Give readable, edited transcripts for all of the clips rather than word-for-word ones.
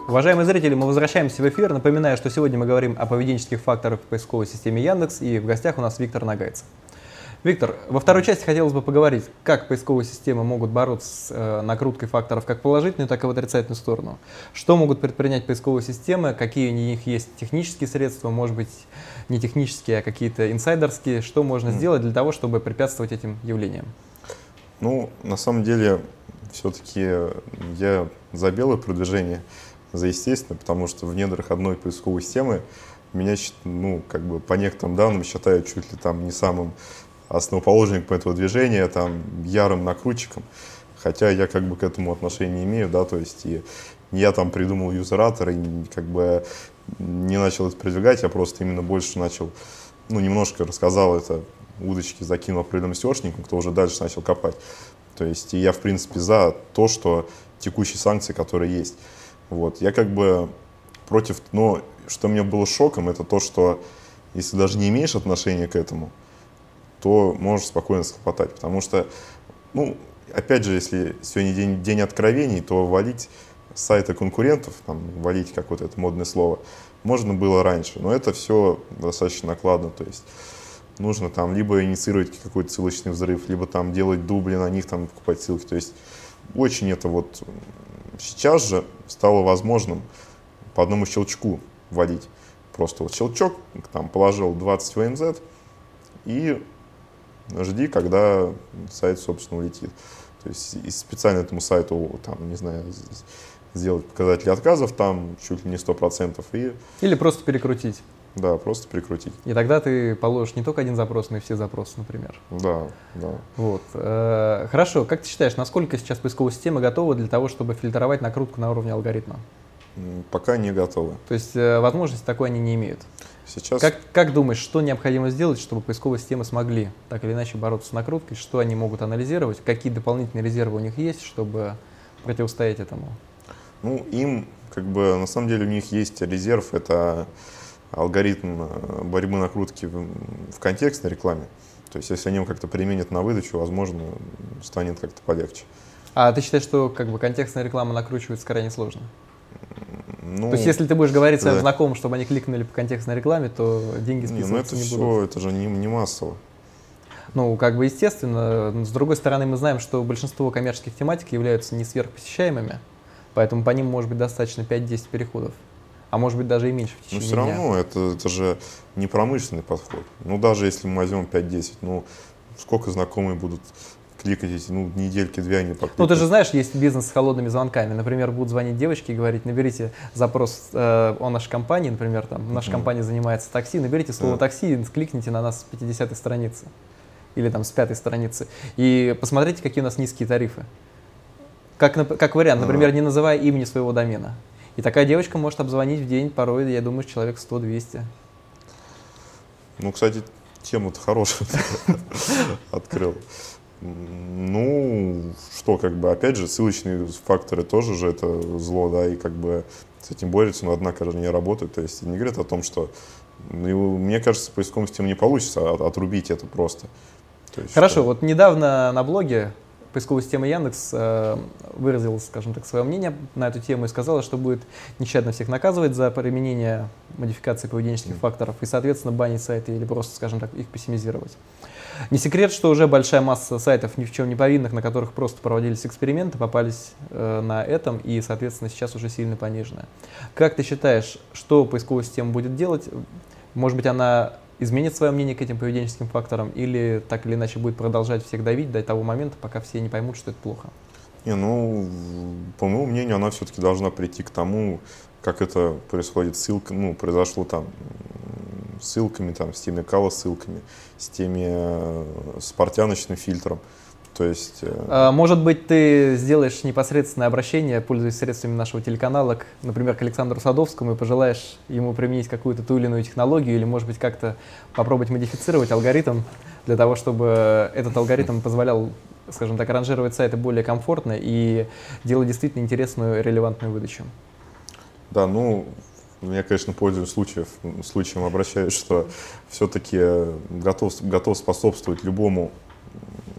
Уважаемые зрители, мы возвращаемся в эфир. Напоминаю, что сегодня мы говорим о поведенческих факторах в поисковой системе Яндекс, и в гостях у нас Виктор Нагайцев. Виктор, во второй части хотелось бы поговорить, как поисковые системы могут бороться с накруткой факторов как в положительную, так и в отрицательную сторону. Что могут предпринять поисковые системы, какие у них есть технические средства, может быть, не технические, а какие-то инсайдерские. Что можно сделать для того, чтобы препятствовать этим явлениям? Ну, на самом деле, все-таки я за белое продвижение, за естественное, потому что в недрах одной поисковой системы меня, ну, как бы по некоторым данным считают чуть ли там не самым основоположником этого движения, там, ярым накрутчиком, хотя я как бы к этому отношения не имею, да, то есть и я там придумал юзератор и как бы не начал это продвигать, я просто именно больше начал, ну, немножко рассказал это, удочки закинул определенным SEOшникам, кто уже дальше начал копать. То есть и я, в принципе, за то, что текущие санкции, которые есть. Вот. Я как бы против, но что мне было шоком, это то, что если даже не имеешь отношения к этому, то можешь спокойно схлопотать. Потому что, ну, опять же, если сегодня день откровений, то валить с сайта конкурентов, там, валить, как вот это модное слово, можно было раньше. Но это все достаточно накладно. То есть нужно там либо инициировать какой-то ссылочный взрыв, либо там делать дубли на них, там покупать ссылки. То есть очень это вот сейчас же стало возможным по одному щелчку вводить. Просто вот щелчок, там положил 20 ВНЗ и жди, когда сайт, собственно, улетит. То есть и специально этому сайту, там, не знаю, сделать показатели отказов, там чуть ли не 100%. Или просто перекрутить. Да, просто прикрутить. И тогда ты положишь не только один запрос, но и все запросы, например. Да, да. Вот. Хорошо, как ты считаешь, насколько сейчас поисковая система готова для того, чтобы фильтровать накрутку на уровне алгоритма? Пока не готовы. То есть возможности такой они не имеют. Сейчас... Как думаешь, что необходимо сделать, чтобы поисковые системы смогли так или иначе бороться с накруткой, что они могут анализировать, какие дополнительные резервы у них есть, чтобы противостоять этому? Ну, им, как бы, на самом деле у них есть резерв, это алгоритм борьбы накрутки в контекстной рекламе. То есть, если они его как-то применят на выдачу, возможно, станет как-то полегче. А ты считаешь, что как бы контекстная реклама накручивается крайне сложно? Ну, то есть, если ты будешь говорить своим знакомым, чтобы они кликнули по контекстной рекламе, то деньги списываться не будут. Это же не массово. Ну, как бы естественно. С другой стороны, мы знаем, что большинство коммерческих тематик являются не сверхпосещаемыми, поэтому по ним может быть достаточно 5-10 переходов. А может быть даже и меньше в течение дня. Но все равно это же не промышленный подход. Ну, даже если мы возьмем 5-10, ну, сколько знакомые будут кликать эти, ну, недельки-две они покликают. Ну, ты же знаешь, есть бизнес с холодными звонками. Например, будут звонить девочки и говорить: наберите запрос о нашей компании, например, там, наша компания занимается такси, наберите слово такси и кликните на нас с 50-й страницы или там с 5-й страницы. И посмотрите, какие у нас низкие тарифы. Как вариант, например, не называя имени своего домена. И такая девочка может обзвонить в день порой, я думаю, человек 100-200. Ну, кстати, тему-то хорошую открыл. Ну, что, как бы, опять же, ссылочные факторы тоже же это зло, да, и как бы с этим борются, но однако же не работают. То есть не говорят о том, что, ну, мне кажется, с поисковым системой не получится отрубить это просто. Есть, хорошо, вот недавно на блоге поисковая система Яндекс выразила, скажем так, свое мнение на эту тему и сказала, что будет нещадно всех наказывать за применение модификации поведенческих факторов и, соответственно, банить сайты или просто, скажем так, их пессимизировать. Не секрет, что уже большая масса сайтов ни в чем не повинных, на которых просто проводились эксперименты, попались на этом и, соответственно, сейчас уже сильно пониженная. Как ты считаешь, что поисковая система будет делать? Может быть, она изменит свое мнение к этим поведенческим факторам или так или иначе будет продолжать всех давить до того момента, пока все не поймут, что это плохо? Не, ну, по моему мнению, она все-таки должна прийти к тому, как это происходит произошло там ссылками, там, с теми ссылками, с портяночным фильтром. То есть, может быть, ты сделаешь непосредственное обращение, пользуясь средствами нашего телеканала, например, к Александру Садовскому, и пожелаешь ему применить какую-то ту или иную технологию, или, может быть, как-то попробовать модифицировать алгоритм для того, чтобы этот алгоритм позволял, скажем так, ранжировать сайты более комфортно и делать действительно интересную и релевантную выдачу. Да, ну, я, конечно, пользуюсь случаем обращаюсь, что все-таки готов способствовать любому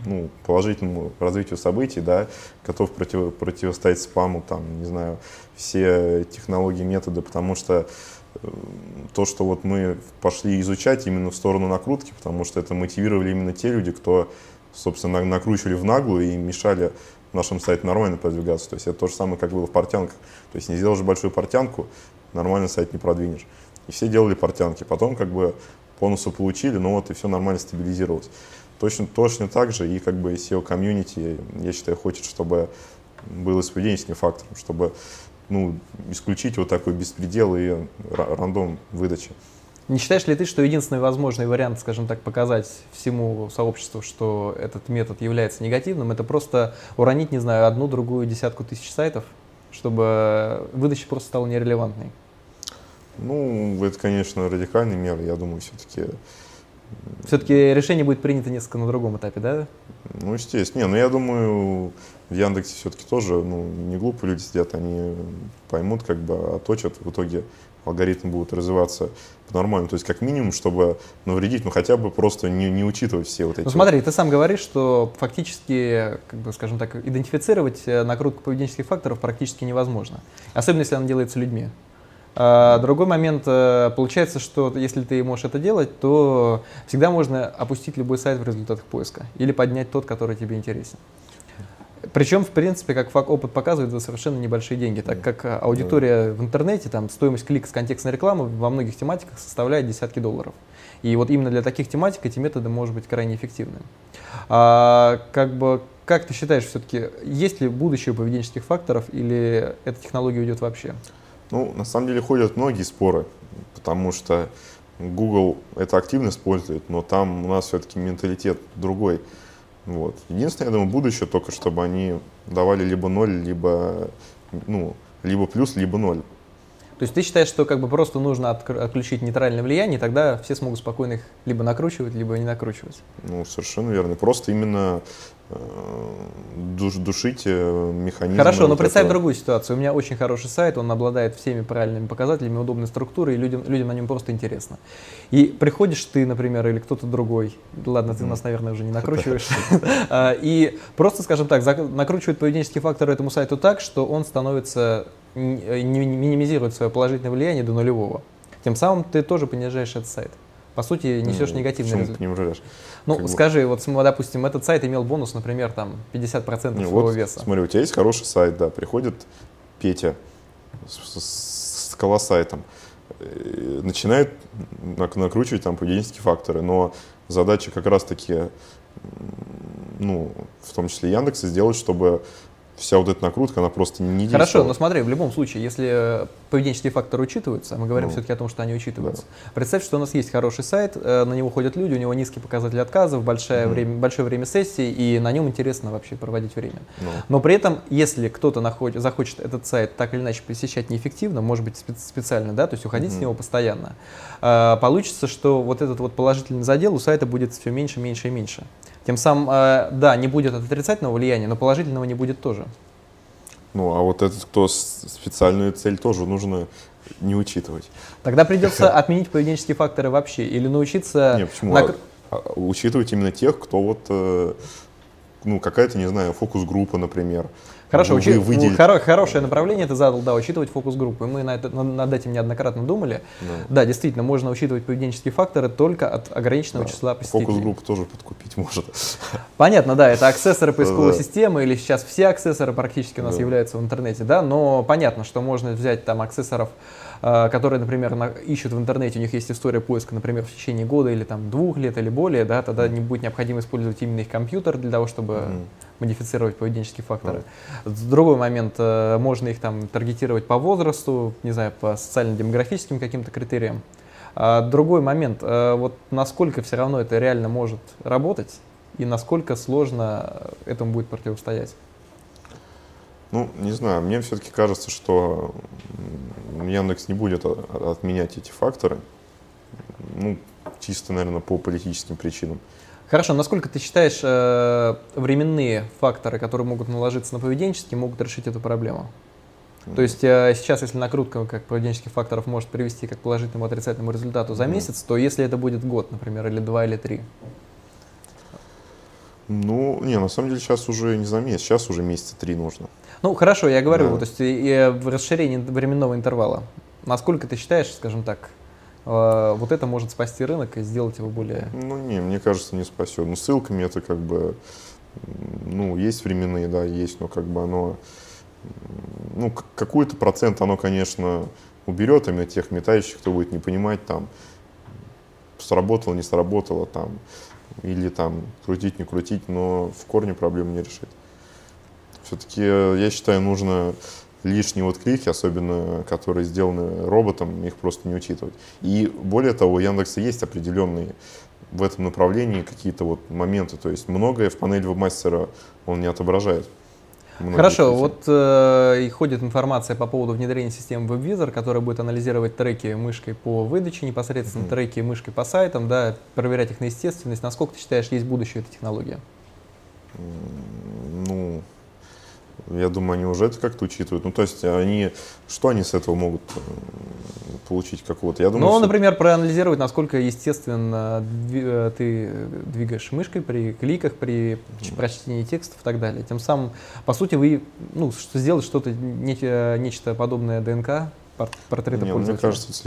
ну, положительному развитию событий, да, готов противостоять спаму, там, не знаю, все технологии, методы, потому что то, что вот мы пошли изучать именно в сторону накрутки, потому что это мотивировали именно те люди, кто, собственно, накручивали в наглую и мешали нашему сайту нормально продвигаться. То есть это то же самое, как было в портянках. То есть не сделаешь большую портянку, нормально сайт не продвинешь. И все делали портянки. Потом как бы бонусы получили, но вот и все нормально стабилизировалось. Точно так же и как бы SEO-комьюнити, я считаю, хочет, чтобы был поведенческим фактором, чтобы ну, исключить вот такой беспредел и рандом выдачи. Не считаешь ли ты, что единственный возможный вариант, скажем так, показать всему сообществу, что этот метод является негативным, это просто уронить, не знаю, одну, другую, десятку тысяч сайтов, чтобы выдача просто стала нерелевантной? Ну, это, конечно, радикальный мер, я думаю, все-таки... Все-таки решение будет принято несколько на другом этапе, да? Ну, естественно. Но я думаю, в Яндексе все-таки тоже ну, не глупые люди сидят, они поймут, как бы отточат, в итоге алгоритмы будут развиваться по-нормальному. То есть, как минимум, чтобы навредить, ну, хотя бы просто не учитывать все вот эти... Ну, смотри, ты сам говоришь, что фактически, как бы, скажем так, идентифицировать накрутку поведенческих факторов практически невозможно. Особенно, если она делается людьми. Другой момент, получается, что если ты можешь это делать, то всегда можно опустить любой сайт в результатах поиска или поднять тот, который тебе интересен. Причем, в принципе, как опыт показывает, за совершенно небольшие деньги, так как аудитория в интернете, там, стоимость клика с контекстной рекламы во многих тематиках составляет десятки долларов. И вот именно для таких тематик эти методы могут быть крайне эффективны. Как ты считаешь, все-таки есть ли будущее у поведенческих факторов или эта технология уйдет вообще? Ну, на самом деле ходят многие споры, потому что Google это активно использует, но там у нас все-таки менталитет другой. Вот. Единственное, я думаю, будущее только, чтобы они давали либо 0, либо плюс, либо 0. То есть ты считаешь, что как бы просто нужно отключить нейтральное влияние, и тогда все смогут спокойно их либо накручивать, либо не накручивать? Ну, совершенно верно. Просто именно душить механизм. Хорошо, но представь другую ситуацию. У меня очень хороший сайт, он обладает всеми правильными показателями, удобной структурой, и людям на нем просто интересно. И приходишь ты, например, или кто-то другой, ладно, ты нас, наверное, уже не накручиваешь, и просто, скажем так, накручивает поведенческие факторы этому сайту так, что он становится, минимизирует свое положительное влияние до нулевого. Тем самым ты тоже понижаешь этот сайт. По сути, несешь негативный результат. Ну, скажи, вот, допустим, этот сайт имел бонус, например, там 50% своего веса. Смотри, у тебя есть хороший сайт, да, приходит Петя с колоссайтом, начинает накручивать там поведенческие факторы, но задача как раз-таки, ну, в том числе Яндекса, сделать, чтобы вся вот эта накрутка, она просто не действовала. Хорошо, но смотри, в любом случае, если поведенческие факторы учитываются, мы говорим все-таки о том, что они учитываются. Да. Представь, что у нас есть хороший сайт, на него ходят люди, у него низкий показатель отказов, большое время сессий, и на нем интересно вообще проводить время. Но при этом, если кто-то захочет этот сайт так или иначе посещать неэффективно, может быть специально, да, то есть уходить с него постоянно, получится, что вот этот вот положительный задел у сайта будет все меньше, меньше и меньше. Тем самым, да, не будет отрицательного влияния, но положительного не будет тоже. Ну, а вот этот, кто специальную цель, тоже нужно не учитывать. Тогда придется отменить поведенческие факторы вообще или научиться... Нет, почему? Учитывать именно тех, кто вот, ну, какая-то, не знаю, фокус-группа, например. Хорошо, хорошее направление ты задал, да, учитывать фокус-группы. Мы над этим неоднократно думали. Да, действительно, можно учитывать поведенческие факторы только от ограниченного числа посетителей. Фокус-группу тоже подкупить может. Понятно, да, это аксессоры поисковой системы, или сейчас все аксессоры практически у нас являются в интернете, да, но понятно, что можно взять там аксессоров, которые, например, ищут в интернете, у них есть история поиска, например, в течение года или там 2 лет или более, да, тогда не будет необходимо использовать именно их компьютер для того, чтобы модифицировать поведенческие факторы. Другой момент, можно их там таргетировать по возрасту, не знаю, по социально-демографическим каким-то критериям. Другой момент, вот насколько все равно это реально может работать и насколько сложно этому будет противостоять. Ну, не знаю, мне все-таки кажется, что Яндекс не будет отменять эти факторы, ну, чисто, наверное, по политическим причинам. Хорошо, насколько ты считаешь, временные факторы, которые могут наложиться на поведенческие, могут решить эту проблему? То есть сейчас, если накрутка как поведенческих факторов может привести как к положительному, отрицательному результату за месяц, то если это будет год, например, или 2, или 3? Ну, не, на самом деле сейчас уже не за месяц, сейчас уже месяца 3 нужно. Ну, хорошо, я говорю, Да. то есть в расширении временного интервала. Насколько ты считаешь, скажем так, вот это может спасти рынок и сделать его более... Ну, не, мне кажется, не спасет. Ну, ссылками это как бы, ну, есть временные, да, есть, но как бы оно, ну, какой-то процент оно, конечно, уберет, а тех метающих, кто будет не понимать, там, сработало, не сработало, там, или там крутить, не крутить, но в корне проблему не решит. Все-таки, я считаю, нужно лишние вот клики, особенно которые сделаны роботом, их просто не учитывать. И более того, у Яндекса есть определенные в этом направлении какие-то вот моменты, то есть многое в панели вебмастера он не отображает. Многие Хорошо, клики. вот и ходит информация по поводу внедрения системы WebVisor, которая будет анализировать треки мышкой по выдаче, непосредственно треки мышкой по сайтам, да, проверять их на естественность. Насколько ты считаешь, есть будущее этой технологии? Ну, я думаю, они уже это как-то учитывают. Ну, то есть, они, что они с этого могут получить какого-то? Я думаю, Ну, что- например, проанализировать, насколько естественно ты двигаешь мышкой при кликах, при прочтении текстов и так далее. Тем самым, по сути, вы, ну, сделать что-то, нечто подобное ДНК, портрета Не, ну, пользователя. мне кажется, это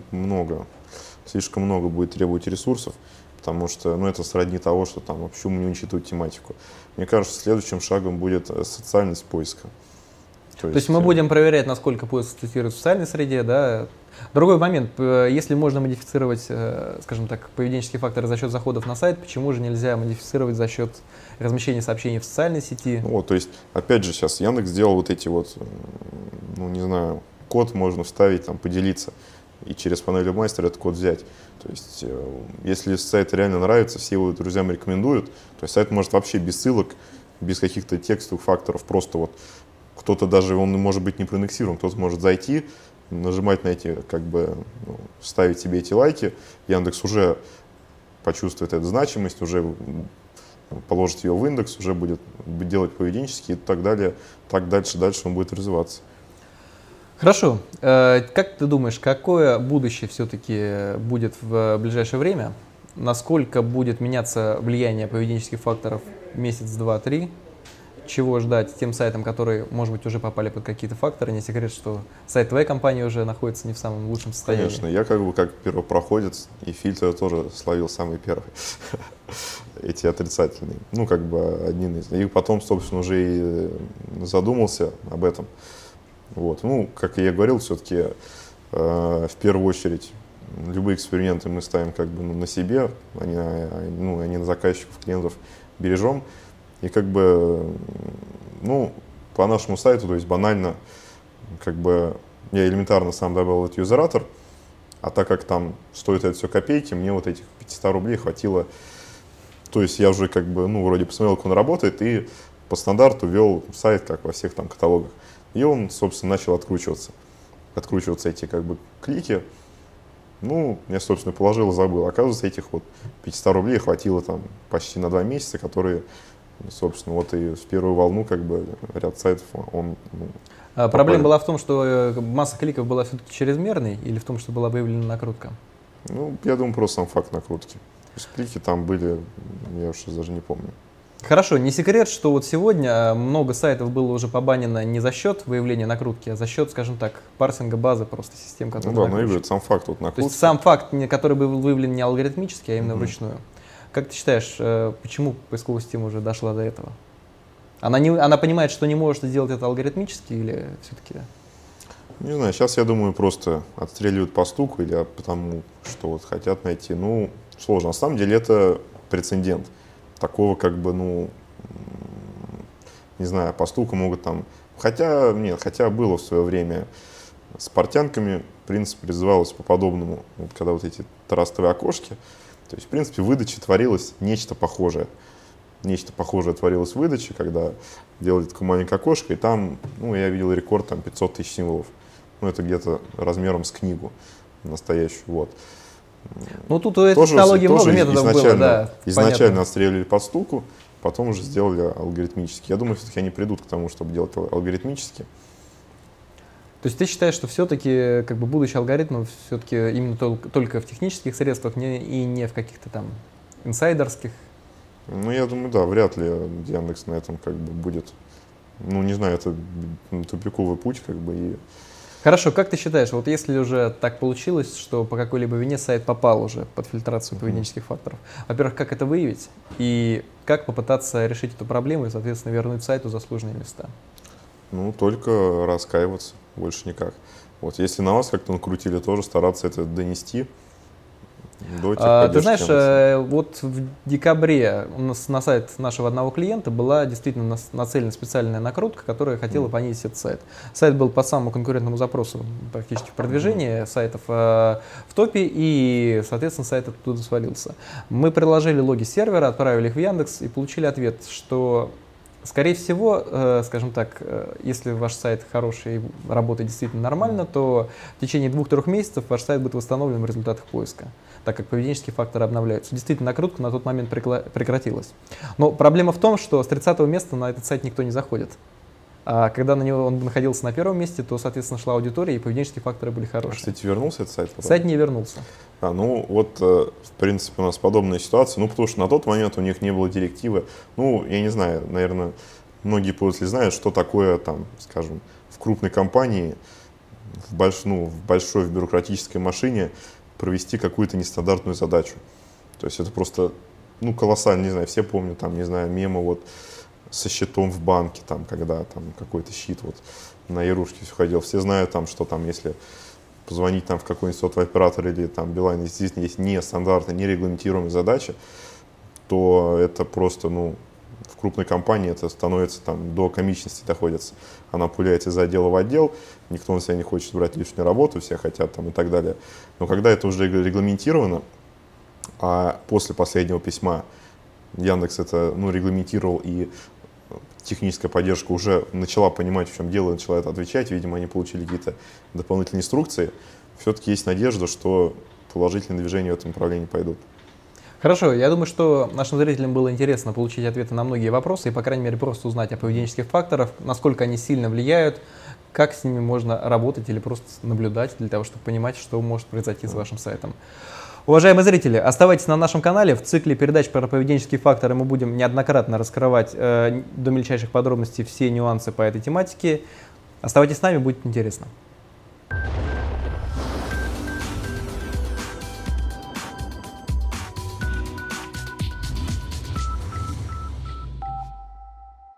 слишком много будет требовать ресурсов, потому что, ну, это сродни того, что там, почему не учитывать тематику. Мне кажется, следующим шагом будет социальность поиска. То есть мы будем проверять, насколько поиск цитирует в социальной среде, да. Другой момент, если можно модифицировать, скажем так, поведенческие факторы за счет заходов на сайт, почему же нельзя модифицировать за счет размещения сообщений в социальной сети? Вот, то есть, опять же, сейчас Яндекс сделал вот эти вот, ну, не знаю, код можно вставить, там, поделиться, и через панель мастера этот код взять. То есть, если сайт реально нравится, все его друзьям рекомендуют, то есть сайт может вообще без ссылок, без каких-то текстовых факторов, просто вот кто-то даже, он может быть не проиндексирован, кто-то может зайти, нажимать на эти, как бы, ну, ставить себе эти лайки, Яндекс уже почувствует эту значимость, уже положит ее в индекс, уже будет делать поведенческие и так далее, так дальше он будет развиваться. Хорошо. Как ты думаешь, какое будущее все-таки будет в ближайшее время? Насколько будет меняться влияние поведенческих факторов месяц, два, три? Чего ждать тем сайтам, которые, может быть, уже попали под какие-то факторы? Не секрет, что сайт твоей компании уже находится не в самом лучшем состоянии. Конечно, я как бы как первопроходец, и фильтры тоже словил самый первый, эти отрицательные. Ну, как бы один из. И потом, собственно, уже и задумался об этом. Вот. Ну, как я говорил, все-таки в первую очередь любые эксперименты мы ставим как бы, ну, на себе, а не на заказчиков, клиентов бережем. И как бы, ну, по нашему сайту, то есть банально, как бы я элементарно сам добавил этот юзератор, а так как там стоит это все копейки, мне вот этих 500 рублей хватило. То есть я уже как бы, ну, вроде посмотрел, как он работает, и по стандарту ввел сайт, как во всех там каталогах. И он, собственно, начал откручиваться. Откручиваться эти как бы клики. Ну, я, собственно, положил и забыл. Оказывается, этих вот 500 рублей хватило там почти на 2 месяца, которые, собственно, вот и в первую волну как бы ряд сайтов он, ну, Проблема была в том, что масса кликов была все-таки чрезмерной, или в том, что была выявлена накрутка? ну, я думаю, просто сам факт накрутки. То есть клики там были, я уж даже не помню. Хорошо, не секрет, что вот сегодня много сайтов было уже побанено не за счет выявления накрутки, а за счет, скажем так, парсинга базы просто систем, Ну которые да, но и накручивают. говорит, сам факт вот То накрутки. есть сам факт, который был выявлен не алгоритмически, а именно вручную. Как ты считаешь, почему поисковая система уже дошла до этого? Она понимает, что не может сделать это алгоритмически или все-таки... Не знаю, сейчас, я думаю, просто отстреливают по стуку или потому, что вот хотят найти. Ну, сложно. На самом деле это прецедент. Такого как бы, ну, не знаю, по стуку могут там... Хотя, нет, хотя было в свое время с портянками, в принципе, призывалось по подобному, вот когда вот эти трастовые окошки, то есть, в принципе, в выдаче творилось нечто похожее. Нечто похожее творилось в выдаче, когда делали такое маленькое окошко, и там, ну, я видел рекорд, там, 500 тысяч символов. Ну, это где-то размером с книгу настоящую, вот. Ну, тут у этой технологии много методов было, да. Изначально понятно. отстреливали под стуку, потом уже сделали алгоритмически. Я думаю, все-таки они придут к тому, чтобы делать алгоритмически. То есть ты считаешь, что все-таки как бы будущее алгоритмов все-таки именно только в технических средствах и не в каких-то там инсайдерских Ну, я думаю, да, вряд ли Яндекс на этом как бы будет, ну, не знаю, это тупиковый путь, как бы, и Хорошо, как ты считаешь, вот если уже так получилось, что по какой-либо вине сайт попал уже под фильтрацию поведенческих факторов, во-первых, как это выявить и как попытаться решить эту проблему и, соответственно, вернуть сайту заслуженные места? ну, только раскаиваться, больше никак. Вот, если на вас как-то накрутили, тоже стараться это донести до Ты техподдержки знаешь, Яндекса. вот в декабре у нас на сайт нашего одного клиента была действительно нацелена специальная накрутка, которая хотела понизить этот сайт. Сайт был по самому конкурентному запросу практически в продвижении сайтов в топе, и, соответственно, сайт оттуда свалился. Мы приложили логи сервера, отправили их в Яндекс и получили ответ, что, скорее всего, скажем так, если ваш сайт хороший и работает действительно нормально, то в течение 2-3 месяцев ваш сайт будет восстановлен в результатах поиска, так как поведенческие факторы обновляются. Действительно, накрутка на тот момент прекратилась. Но проблема в том, что с 30-го места на этот сайт никто не заходит. А когда на него он находился на первом месте, то, соответственно, шла аудитория, и поведенческие факторы были хорошие. Кстати, вернулся этот сайт потом? Сайт не вернулся. Ну, вот, в принципе, у нас подобная ситуация. Ну, потому что на тот момент у них не было директивы. Ну, я не знаю, наверное, многие пользователи знают, что такое, там, скажем, в крупной компании, в большой в бюрократической машине провести какую-то нестандартную задачу. То есть это просто, ну, колоссально, не знаю, все помнят, там, не знаю, мемы вот со счетом в банке, там, когда там какой-то щит вот на Ярушке все ходил. Все знают, там, что там, если позвонить там в какой-нибудь сотовый оператор или там Билайн, здесь есть нестандартная, нерегламентируемая задача, то это просто, ну, в крупной компании это становится там до комичности доходится. Она пуляет из отдела в отдел, никто на себя не хочет брать лишнюю работу, все хотят там и так далее. Но когда это уже регламентировано, а после последнего письма Яндекс это, ну, регламентировал, и техническая поддержка уже начала понимать, в чем дело, начала это отвечать, видимо, они получили какие-то дополнительные инструкции, все-таки есть надежда, что положительные движения в этом направлении пойдут. Хорошо, я думаю, что нашим зрителям было интересно получить ответы на многие вопросы и, по крайней мере, просто узнать о поведенческих факторах, насколько они сильно влияют, как с ними можно работать или просто наблюдать для того, чтобы понимать, что может произойти с вашим сайтом. Уважаемые зрители, оставайтесь на нашем канале. В цикле передач про поведенческие факторы мы будем неоднократно раскрывать до мельчайших подробностей все нюансы по этой тематике. Оставайтесь с нами, будет интересно.